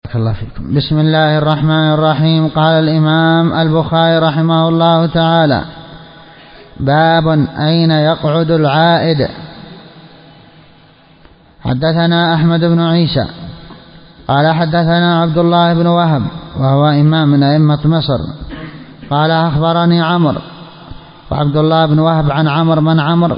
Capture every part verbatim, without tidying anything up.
الله فيكم. بسم الله الرحمن الرحيم. قال الإمام البخاري رحمه الله تعالى: باب أين يقعد العائد. حدثنا أحمد بن عيسى قال حدثنا عبد الله بن وهب وهو إمام من أئمة مصر قال أخبرني عمرو، وعبد الله بن وهب عن عمرو من عمرو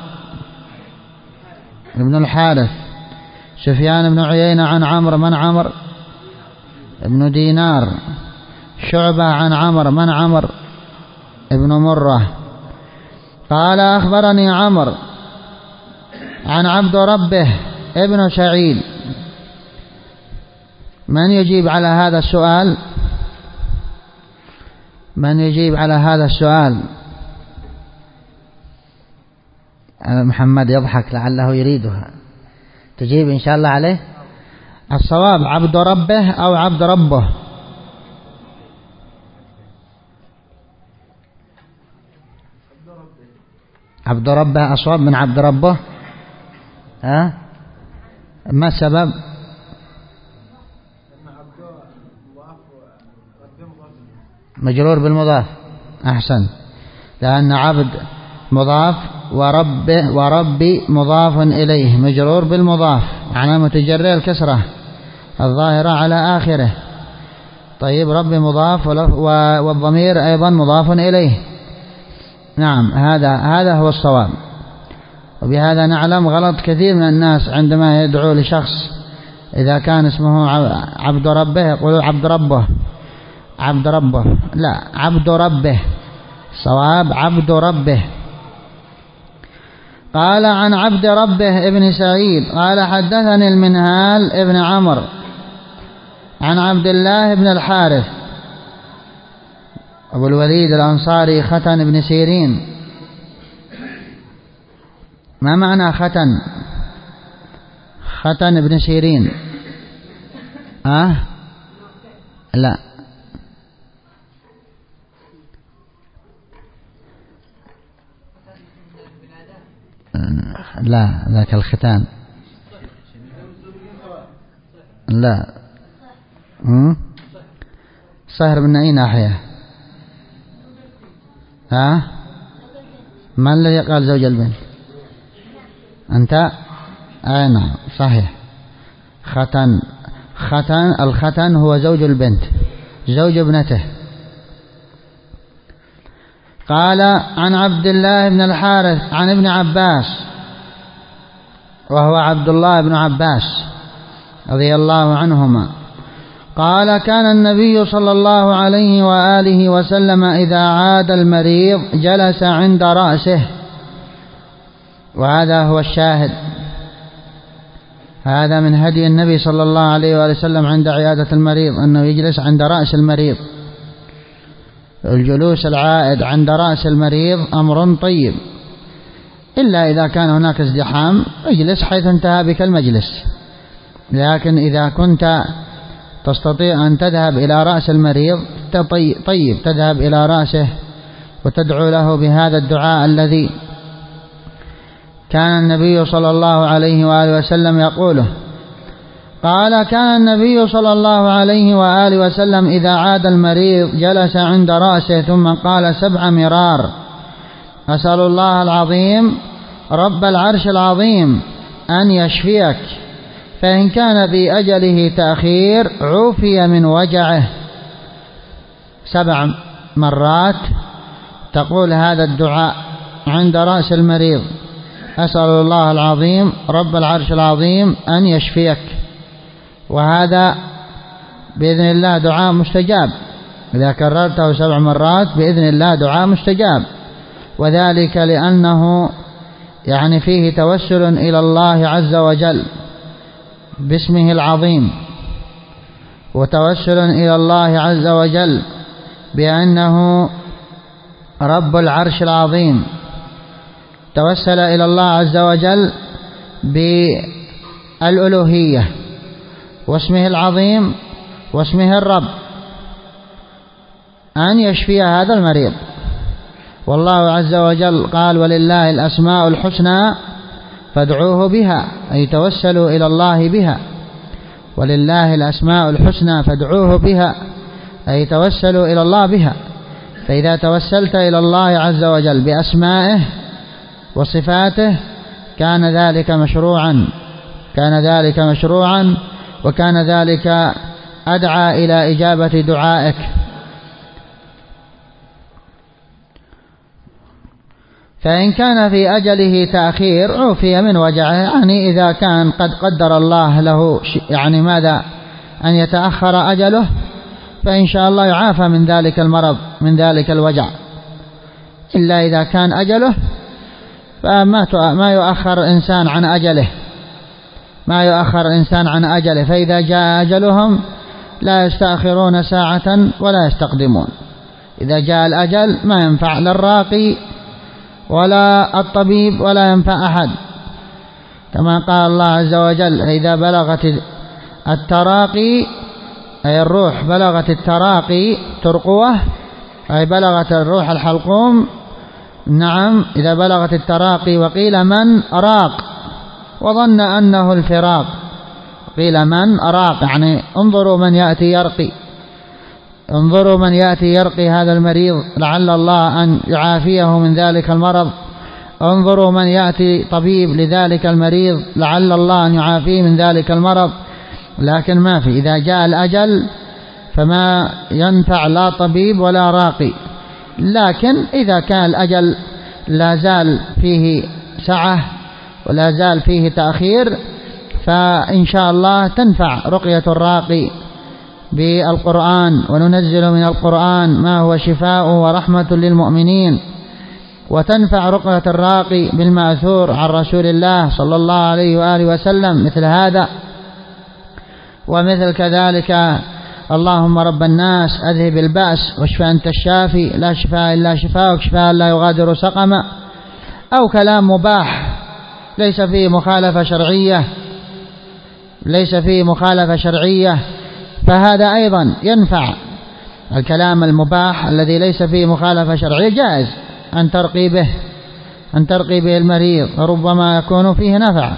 بن الحارث. سفيان بن عيينة عن عمرو من عمرو ابن دينار. شعبة عن عمرو من عمرو ابن مرة. قال أخبرني عمرو عن عبد ربه ابن سعيد. من يجيب على هذا السؤال؟ من يجيب على هذا السؤال؟ محمد يضحك لعله يريدها. تجيب إن شاء الله عليه. الصواب عبد ربه أو عبد ربه. عبد ربه أصواب من عبد ربه. ها ما السبب؟ مجرور بالمضاف. أحسن، لأن عبد مضاف وربه وربي مضاف إليه مجرور بالمضاف، علامة جره الكسرة الظاهرة على آخره. طيب ربي مضاف والضمير أيضا مضاف إليه. نعم، هذا هذا هو الصواب. وبهذا نعلم غلط كثير من الناس عندما يدعو لشخص إذا كان اسمه عبد ربه يقولوا عبد ربه عبد ربه. لا، عبد ربه. صواب عبد ربه. قال عن عبد ربه ابن سعيد قال حدثني المنهال ابن عمرو عن عبد الله بن الحارث أبو الوليد الأنصاري ختن ابن سيرين. ما معنى ختن؟ ختن ابن سيرين. أه؟ لا، لا ذاك الختان. لا. صهر من أي ناحية؟ ها؟ ما الذي قال زوج البنت؟ أنت؟ أي نعم صحيح. ختن ختن الختن هو زوج البنت، زوج ابنته. قال عن عبد الله بن الحارث عن ابن عباس وهو عبد الله بن عباس رضي الله عنهما قال كان النبي صلى الله عليه وآله وسلم إذا عاد المريض جلس عند رأسه. وهذا هو الشاهد، هذا من هدي النبي صلى الله عليه وآله وسلم عند عيادة المريض أنه يجلس عند رأس المريض. الجلوس العائد عند رأس المريض أمر طيب، إلا إذا كان هناك ازدحام اجلس حيث انتهى بك المجلس. لكن إذا كنت تستطيع أن تذهب إلى رأس المريض طيب، تذهب إلى رأسه وتدعو له بهذا الدعاء الذي كان النبي صلى الله عليه وآله وسلم يقوله. قال كان النبي صلى الله عليه وآله وسلم إذا عاد المريض جلس عند رأسه ثم قال سبع مرار: أسأل الله العظيم رب العرش العظيم أن يشفيك، فإن كان في أجله تأخير عوفي من وجعه. سبع مرات تقول هذا الدعاء عند رأس المريض: أسأل الله العظيم رب العرش العظيم أن يشفيك. وهذا بإذن الله دعاء مستجاب، إذا كررته سبع مرات بإذن الله دعاء مستجاب. وذلك لأنه يعني فيه توسل إلى الله عز وجل باسمه العظيم، وتوسل إلى الله عز وجل بأنه رب العرش العظيم. توسل إلى الله عز وجل بالألوهية واسمه العظيم واسمه الرب أن يشفي هذا المريض. والله عز وجل قال: ولله الأسماء الحسنى فادعوه بها، أي توسلوا إلى الله بها. ولله الأسماء الحسنى فادعوه بها، أي توسلوا إلى الله بها. فإذا توسلت إلى الله عز وجل بأسمائه وصفاته كان ذلك مشروعا كان ذلك مشروعا وكان ذلك أدعى إلى إجابة دعائك. فإن كان في أجله تأخير عوفي من وجعه، يعني إذا كان قد قدر الله له يعني ماذا أن يتأخر أجله فإن شاء الله يعافى من ذلك المرض من ذلك الوجع، إلا إذا كان أجله فما ما يؤخر الإنسان عن أجله ما يؤخر الإنسان عن أجله فإذا جاء أجلهم لا يستأخرون ساعة ولا يستقدمون. إذا جاء الأجل ما ينفع لا الراقي ولا الطبيب ولا ينفع أحد، كما قال الله عز وجل: إذا بلغت التراقي أي الروح بلغت التراقي ترقوه، أي بلغت الروح الحلقوم. نعم، إذا بلغت التراقي وقيل من أراق وظن أنه الفراق، قيل من أراق يعني انظروا من يأتي يرقي انظروا من يأتي يرقي هذا المريض لعل الله أن يعافيه من ذلك المرض، انظروا من يأتي طبيب لذلك المريض لعل الله أن يعافيه من ذلك المرض. لكن ما في، إذا جاء الأجل فما ينفع لا طبيب ولا راقي. لكن إذا كان الأجل لا زال فيه سعة ولا زال فيه تأخير فإن شاء الله تنفع رقية الراقي بالقرآن، وننزل من القرآن ما هو شفاء ورحمة للمؤمنين. وتنفع رقية الراقي بالمأثور عن رسول الله صلى الله عليه وآله وسلم مثل هذا، ومثل كذلك: اللهم رب الناس أذهب البأس واشف أنت الشافي لا شفاء إلا شفاءك شفاء لا يغادر سقما، أو كلام مباح ليس فيه مخالفة شرعية ليس فيه مخالفة شرعية فهذا أيضا ينفع. الكلام المباح الذي ليس فيه مخالفة شرعية جائز أن ترقي به أن ترقي به المريض، ربما يكون فيه نفع.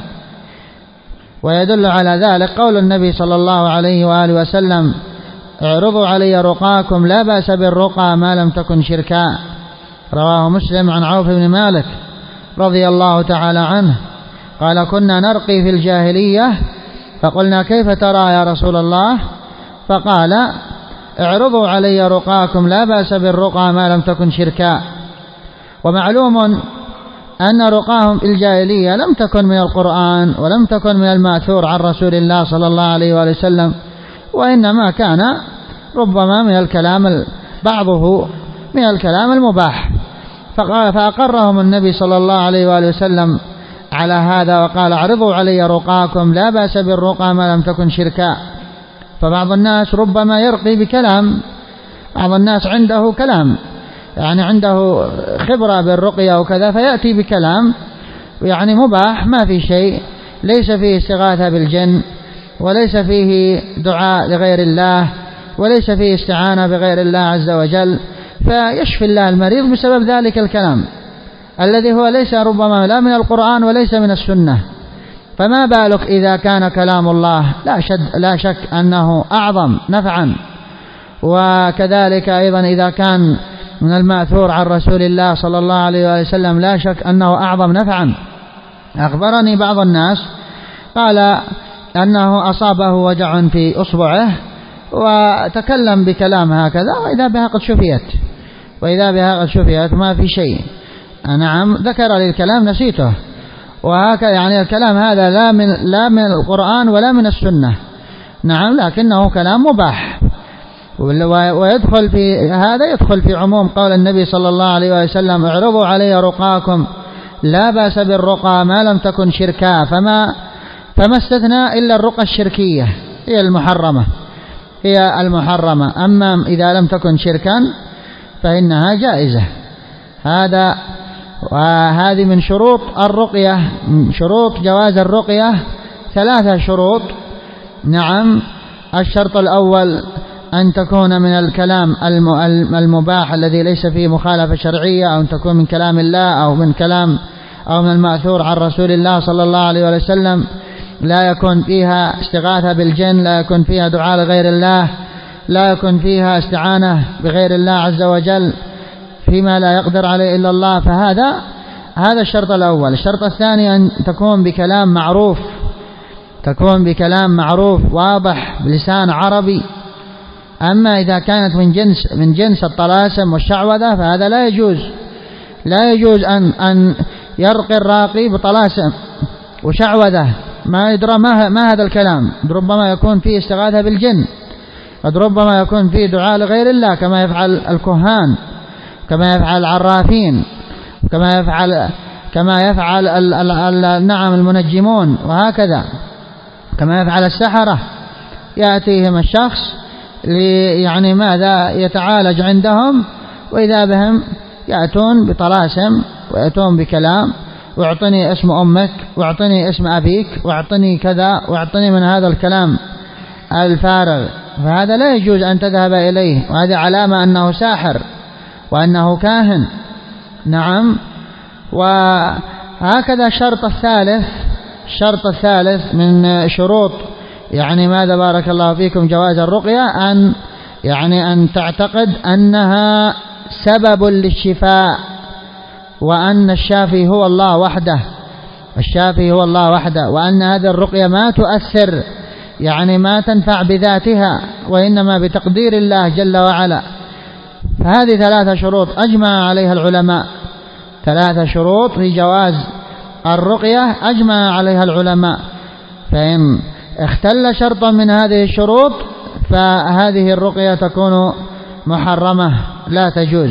ويدل على ذلك قول النبي صلى الله عليه وآله وسلم: اعرضوا علي رقاكم لا بأس بالرقى ما لم تكن شركا. رواه مسلم عن عوف بن مالك رضي الله تعالى عنه قال: كنا نرقي في الجاهلية فقلنا: كيف ترى يا رسول الله؟ فقال: اعرضوا علي رقاكم لا بأس بالرقى ما لم تكن شركا. ومعلوم أن رقاهم في الجاهلية لم تكن من القرآن ولم تكن من المأثور عن رسول الله صلى الله عليه وآله وسلم، وإنما كان ربما من الكلام بعضه من الكلام المباح، فأقرهم النبي صلى الله عليه وآله وسلم على هذا وقال: اعرضوا علي رقاكم لا بأس بالرقى ما لم تكن شركا. فبعض الناس ربما يرقي بكلام، بعض الناس عنده كلام يعني عنده خبرة بالرقية وكذا فيأتي بكلام يعني مباح ما في شيء، ليس فيه استغاثة بالجن وليس فيه دعاء لغير الله وليس فيه استعانة بغير الله عز وجل، فيشفي الله المريض بسبب ذلك الكلام الذي هو ليس ربما لا من القرآن وليس من السنة. فما بالك إذا كان كلام الله لا, شد لا شك أنه أعظم نفعا. وكذلك أيضا إذا كان من المأثور عن رسول الله صلى الله عليه وسلم لا شك أنه أعظم نفعا. أخبرني بعض الناس قال أنه أصابه وجع في أصبعه وتكلم بكلام هكذا وإذا بها قد شفيت وإذا بها قد شفيت ما في شيء. نعم، ذكر لي الكلام نسيته. وهكذا يعني الكلام هذا لا من لا من القرآن ولا من السنة. نعم، لكنه كلام مباح، ويدخل في هذا يدخل في عموم قول النبي صلى الله عليه وسلم: اعرضوا علي رقاكم لا بأس بالرقى ما لم تكن شركا. فما فما استثنى إلا الرقى الشركية هي المحرمة هي المحرمة أما إذا لم تكن شركا فإنها جائزة. هذا وهذه من شروط الرقية، شروط جواز الرقية ثلاثة شروط. نعم، الشرط الأول أن تكون من الكلام المباح الذي ليس فيه مخالفة شرعية، أو أن تكون من كلام الله أو من كلام أو من المأثور عن رسول الله صلى الله عليه وسلم. لا يكون فيها استغاثة بالجن، لا يكون فيها دعاء لغير الله، لا يكون فيها استعانة بغير الله عز وجل فيما لا يقدر عليه إلا الله. فهذا هذا الشرط الأول. الشرط الثاني أن تكون بكلام معروف، تكون بكلام معروف واضح بلسان عربي. أما إذا كانت من جنس من جنس الطلاسم والشعوذة فهذا لا يجوز، لا يجوز أن أن يرقي الراقي بطلاسم وشعوذة ما يدرى ما, ما هذا الكلام. ربما يكون فيه استغاثة بالجن، قد ربما يكون فيه دعاء لغير الله كما يفعل الكهان، كما يفعل العرافين، كما يفعل كما يفعل ال ال ال نعم المنجمون، وهكذا كما يفعل السحرة. يأتيهم الشخص يعني ماذا يتعالج عندهم، وإذا بهم يأتون بطلاسم ويأتون بكلام، واعطني اسم أمك، واعطني اسم أبيك، واعطني كذا، واعطني من هذا الكلام الفارغ. فهذا لا يجوز أن تذهب إليه، وهذه علامة أنه ساحر وأنه كاهن. نعم. وهكذا الشرط الثالث، الشرط الثالث من شروط يعني ماذا بارك الله فيكم جواز الرقية أن يعني أن تعتقد أنها سبب للشفاء، وأن الشافي هو الله وحده، الشافي هو الله وحده، وأن هذه الرقية ما تؤثر يعني ما تنفع بذاتها وإنما بتقدير الله جل وعلا. فهذه ثلاثة شروط أجمع عليها العلماء، ثلاثة شروط في جواز الرقية أجمع عليها العلماء. فإن اختل شرطا من هذه الشروط فهذه الرقية تكون محرمة لا تجوز.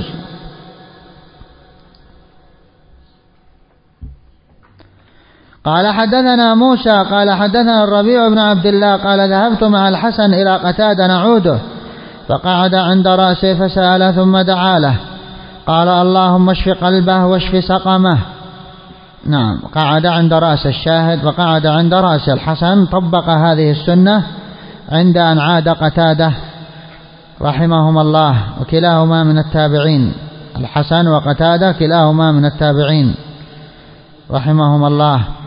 قال حدثنا موسى قال حدثنا الربيع بن عبد الله قال ذهبت مع الحسن إلى قتادة نعوده، فقعد عند رأسه فسأل ثم دعا له، قال اللهم اشف قلبه واشف سقمه. نعم. قعد عند رأس الشاهد، وقعد عند رأس الحسن. طبق هذه السنة عند أن عاد قتادة رحمهما الله، وكلاهما من التابعين، الحسن وقتادة كلاهما من التابعين رحمهما الله.